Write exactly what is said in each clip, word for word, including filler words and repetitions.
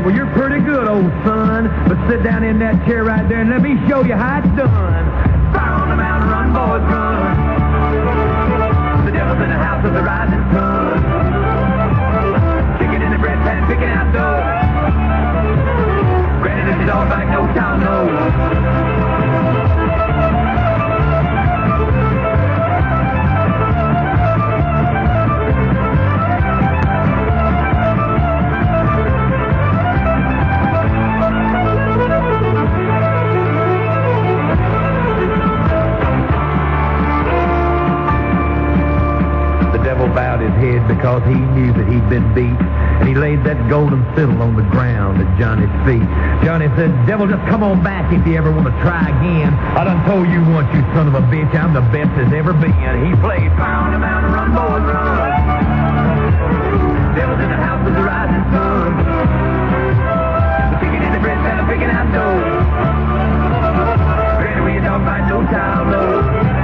Well, you're pretty good, old son. But sit down in that chair right there and let me show you how it's done. Fire on the mountain, run, boys, run. The devil's in the house of the rising sun. Chicken in the bread pan, picking out dough. Granny, this is all back, no child knows. Bowed his head because he knew that he'd been beat, and he laid that golden fiddle on the ground at Johnny's feet. Johnny said, devil, just come on back if you ever want to try again. I done told you once, you son of a bitch, I'm the best there's ever been. He played Fire on the Mountain, Run, Boys, Run. Devil's in the house with the rising sun. The chicken in the bread pan, picking out dough. Granny, we a dog fight, no child knows.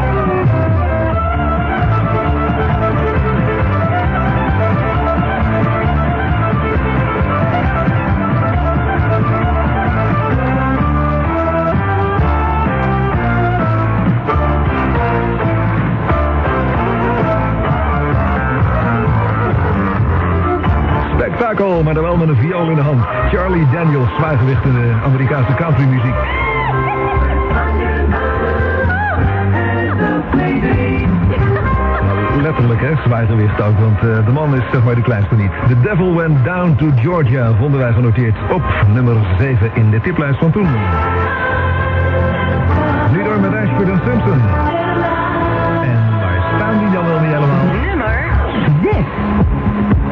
Spektakel, maar dan wel met een viool in de hand. Charlie Daniels, zwaargewicht in de Amerikaanse countrymuziek. Letterlijk, hè, zwaargewicht ook, want uh, de man is zeg maar de kleinste niet. The Devil Went Down to Georgia vonden wij genoteerd op nummer zeven in de tiplijst van toen. Nu door met Ashford en Simpson. En waar staan die dan wel niet helemaal? Nummer zes.